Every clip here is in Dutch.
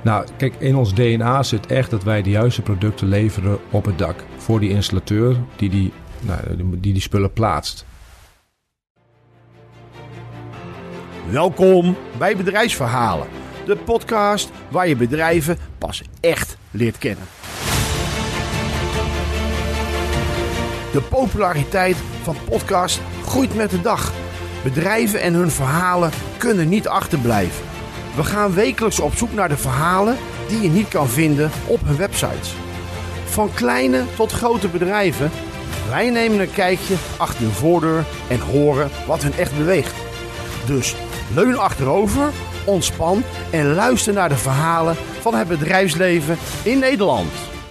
Nou, kijk, in ons DNA zit echt dat wij de juiste producten leveren op het dak. Voor die installateur die spullen plaatst. Welkom bij Bedrijfsverhalen. De podcast waar je bedrijven pas echt leert kennen. De populariteit van podcast groeit met de dag. Bedrijven en hun verhalen kunnen niet achterblijven. We gaan wekelijks op zoek naar de verhalen die je niet kan vinden op hun websites. Van kleine tot grote bedrijven, wij nemen een kijkje achter de voordeur en horen wat hen echt beweegt. Dus leun achterover, ontspan en luister naar de verhalen van het bedrijfsleven in Nederland.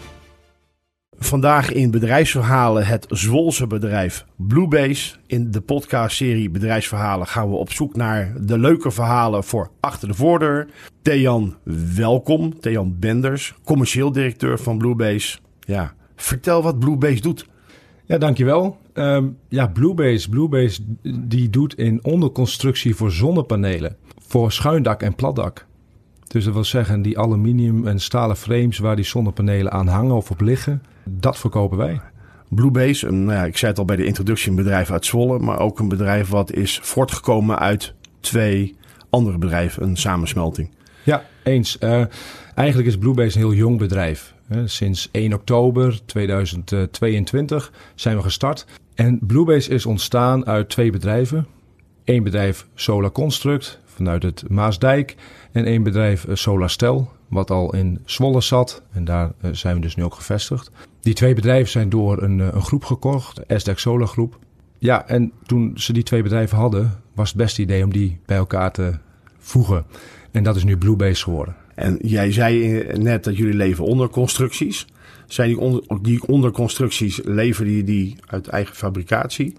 Vandaag in Bedrijfsverhalen het Zwolse bedrijf Bluebase. In de podcastserie Bedrijfsverhalen gaan we op zoek naar de leuke verhalen voor achter de voordeur. Thejan, welkom. Thejan Benders, commercieel directeur van Bluebase. Ja, vertel wat Bluebase doet. Ja, dankjewel. Bluebase die doet in onderconstructie voor zonnepanelen. Voor schuindak en platdak. Dus dat wil zeggen, die aluminium en stalen frames waar die zonnepanelen aan hangen of op liggen, dat verkopen wij. Bluebase, ik zei het al bij de introductie, een bedrijf uit Zwolle, maar ook een bedrijf wat is voortgekomen uit 2 andere bedrijven, een samensmelting. Ja, eens. Eigenlijk is Bluebase een heel jong bedrijf. Sinds 1 oktober 2022 zijn we gestart. En Bluebase is ontstaan uit 2 bedrijven. 1 bedrijf Solar Construct vanuit het Maasdijk en 1 bedrijf Solarstel, wat al in Zwolle zat. En daar zijn we dus nu ook gevestigd. Die 2 bedrijven zijn door een groep gekocht, de SDEC Solar Groep. Ja, en toen ze die 2 bedrijven hadden, was het beste idee om die bij elkaar te voegen. En dat is nu Bluebase geworden. En jij zei net dat jullie leveren onderconstructies. Zijn die onderconstructies, leveren die uit eigen fabricatie?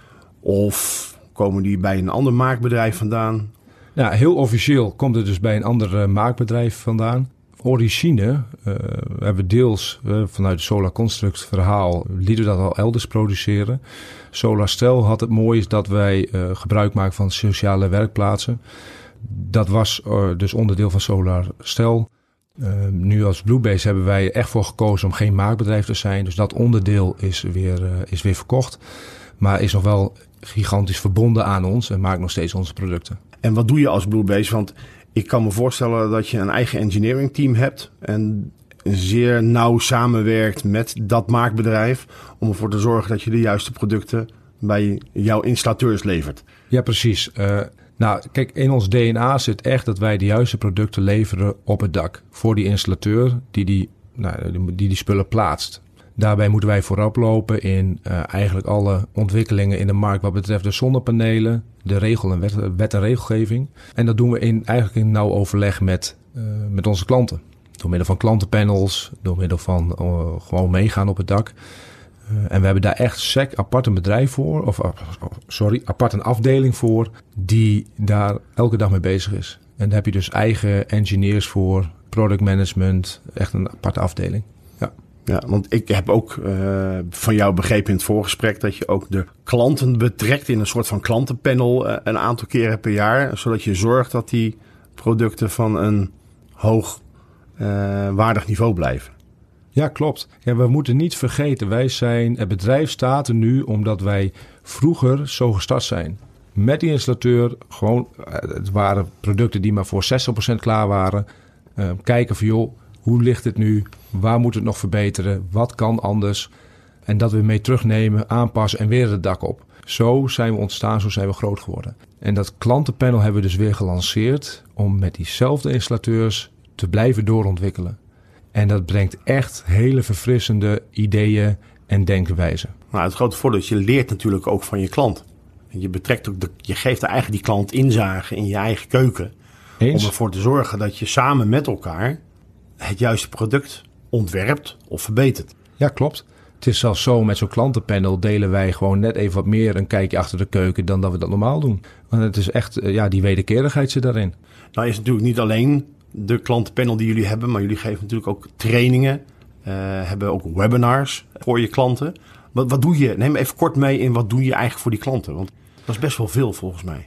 Of komen die bij een ander maakbedrijf vandaan? Ja, heel officieel komt het dus bij een ander maakbedrijf vandaan. Origine hebben we deels vanuit het Solar Construct verhaal, lieten we dat al elders produceren. Solarstel had het mooie is dat wij gebruik maken van sociale werkplaatsen. Dat was dus onderdeel van Solarstel. Nu als Bluebase hebben wij echt voor gekozen om geen maakbedrijf te zijn. Dus dat onderdeel is weer verkocht. Maar is nog wel gigantisch verbonden aan ons en maakt nog steeds onze producten. En wat doe je als Bluebase? Want ik kan me voorstellen dat je een eigen engineering team hebt en zeer nauw samenwerkt met dat maakbedrijf om ervoor te zorgen dat je de juiste producten bij jouw installateurs levert. Ja, precies. Kijk, in ons DNA zit echt dat wij de juiste producten leveren op het dak. Voor die installateur die spullen plaatst. Daarbij moeten wij voorop lopen in eigenlijk alle ontwikkelingen in de markt wat betreft de zonnepanelen, de regel en wet en regelgeving. En dat doen we eigenlijk in nauw overleg met onze klanten. Door middel van klantenpanels, door middel van gewoon meegaan op het dak. En we hebben daar echt apart een bedrijf voor, apart een afdeling voor, die daar elke dag mee bezig is. En daar heb je dus eigen engineers voor, product management, echt een aparte afdeling. Ja, want ik heb ook van jou begrepen in het voorgesprek dat je ook de klanten betrekt in een soort van klantenpanel een aantal keren per jaar. Zodat je zorgt dat die producten van een hoog waardig niveau blijven. Ja, klopt. Ja, we moeten niet vergeten, het bedrijf staat er nu omdat wij vroeger zo gestart zijn. Met die installateur, het waren producten die maar voor 60% klaar waren. Kijken van hoe ligt het nu? Waar moet het nog verbeteren? Wat kan anders? En dat we mee terugnemen, aanpassen en weer het dak op. Zo zijn we ontstaan, zo zijn we groot geworden. En dat klantenpanel hebben we dus weer gelanceerd om met diezelfde installateurs te blijven doorontwikkelen. En dat brengt echt hele verfrissende ideeën en denkwijzen. Nou, het grote voordeel is, je leert natuurlijk ook van je klant. Je betrekt ook je geeft eigenlijk die klant inzage in je eigen keuken. Eens? Om ervoor te zorgen dat je samen met elkaar het juiste product ontwerpt of verbetert. Ja, klopt. Het is zelfs zo, met zo'n klantenpanel delen wij gewoon net even wat meer een kijkje achter de keuken dan dat we dat normaal doen. Want het is echt, die wederkerigheid zit daarin. Nou is natuurlijk niet alleen de klantenpanel die jullie hebben, maar jullie geven natuurlijk ook trainingen, hebben ook webinars voor je klanten. Wat doe je? Neem even kort mee in wat doe je eigenlijk voor die klanten? Want dat is best wel veel volgens mij.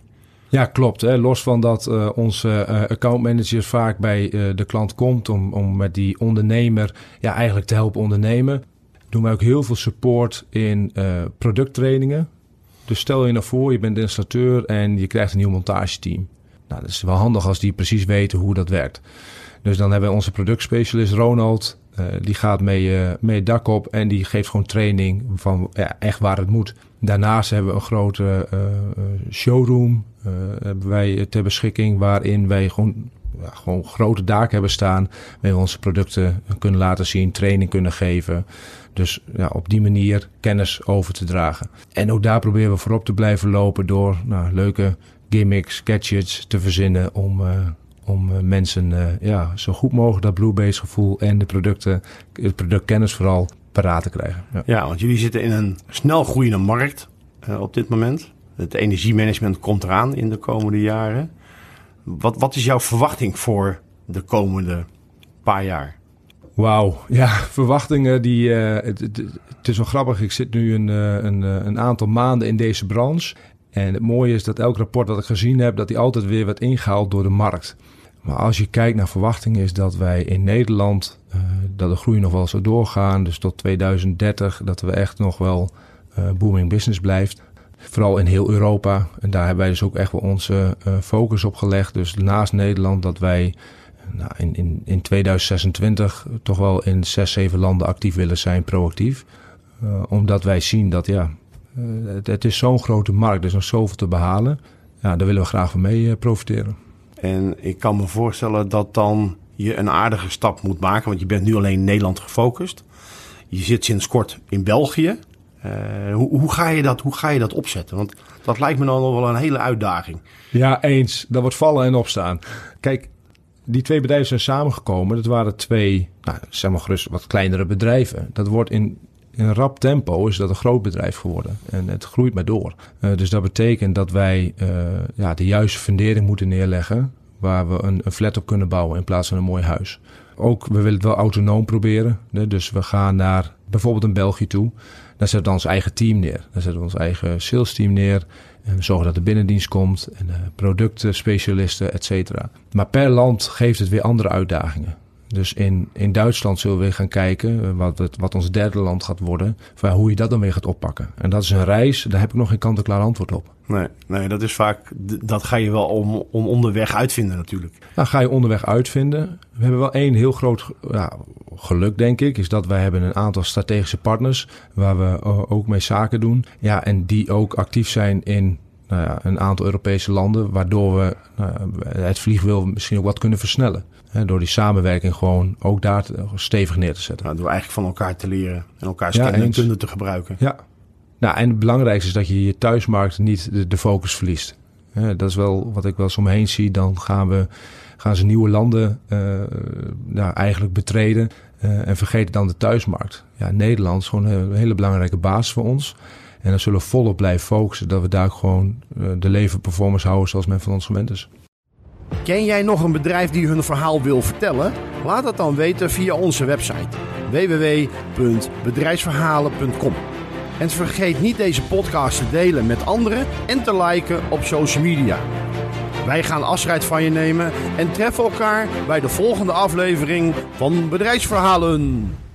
Ja, klopt. Hè. Los van dat onze accountmanagers vaak bij de klant komt om met die ondernemer eigenlijk te helpen ondernemen, doen wij ook heel veel support in producttrainingen. Dus stel je nou voor, je bent installateur en je krijgt een nieuw montageteam. Nou, dat is wel handig als die precies weten hoe dat werkt. Dus dan hebben we onze productspecialist Ronald. Die gaat mee het dak op en die geeft gewoon training van echt waar het moet. Daarnaast hebben we een grote showroom hebben wij ter beschikking, waarin wij gewoon grote daken hebben staan. Waar we onze producten kunnen laten zien, training kunnen geven. Dus op die manier kennis over te dragen. En ook daar proberen we voorop te blijven lopen door leuke gimmicks, gadgets te verzinnen om mensen zo goed mogelijk dat Bluebase gevoel en het productkennis vooral paraat te krijgen. Ja, want jullie zitten in een snel groeiende markt op dit moment. Het energiemanagement komt eraan in de komende jaren. Wat is jouw verwachting voor de komende paar jaar? Wauw, ja, verwachtingen het is wel grappig. Ik zit nu een aantal maanden in deze branche. En het mooie is dat elk rapport dat ik gezien heb, dat die altijd weer wordt ingehaald door de markt. Maar als je kijkt naar verwachtingen, is dat wij in Nederland, dat de groei nog wel zou doorgaan. Dus tot 2030, dat we echt nog wel booming business blijft. Vooral in heel Europa. En daar hebben wij dus ook echt wel onze focus op gelegd. Dus naast Nederland dat wij in 2026 toch wel in 6-7 landen actief willen zijn, proactief. Omdat wij zien dat het is zo'n grote markt, er is nog zoveel te behalen. Ja, daar willen we graag van mee profiteren. En ik kan me voorstellen dat dan je een aardige stap moet maken, want je bent nu alleen in Nederland gefocust. Je zit sinds kort in België. Hoe ga je dat opzetten? Want dat lijkt me dan nog wel een hele uitdaging. Ja, eens. Dat wordt vallen en opstaan. Kijk, die twee bedrijven zijn samengekomen. Dat waren twee, zeg maar gerust wat kleinere bedrijven. Dat wordt in een rap tempo is dat een groot bedrijf geworden. En het groeit maar door. Dus dat betekent dat wij de juiste fundering moeten neerleggen, waar we een flat op kunnen bouwen in plaats van een mooi huis. Ook, we willen het wel autonoom proberen. Dus we gaan naar bijvoorbeeld in België toe. Daar zetten we ons eigen team neer. Daar zetten we ons eigen sales team neer. En we zorgen dat de binnendienst komt. En productspecialisten, et cetera. Maar per land geeft het weer andere uitdagingen. Dus in Duitsland zullen we weer gaan kijken wat ons derde land gaat worden. Van hoe je dat dan weer gaat oppakken. En dat is een reis, daar heb ik nog geen kant-en-klaar antwoord op. Nee, dat is vaak, dat ga je wel om onderweg uitvinden natuurlijk. Nou, ga je onderweg uitvinden. We hebben wel één heel groot geluk, denk ik. Is dat wij hebben een aantal strategische partners waar we ook mee zaken doen. Ja, en die ook actief zijn in een aantal Europese landen. Waardoor we het vliegwiel misschien ook wat kunnen versnellen. Door die samenwerking gewoon ook daar stevig neer te zetten. Door eigenlijk van elkaar te leren en elkaars kennis en kunde te gebruiken. Ja. En het belangrijkste is dat je je thuismarkt niet de focus verliest. Dat is wel wat ik wel eens om me heen zie. Dan gaan ze nieuwe landen eigenlijk betreden en vergeten dan de thuismarkt. Ja, Nederland is gewoon een hele belangrijke basis voor ons. En dan zullen we volop blijven focussen dat we daar gewoon de leverperformance houden zoals men van ons gewend is. Ken jij nog een bedrijf die hun verhaal wil vertellen? Laat het dan weten via onze website www.bedrijfsverhalen.com. En vergeet niet deze podcast te delen met anderen en te liken op social media. Wij gaan afscheid van je nemen en treffen elkaar bij de volgende aflevering van Bedrijfsverhalen.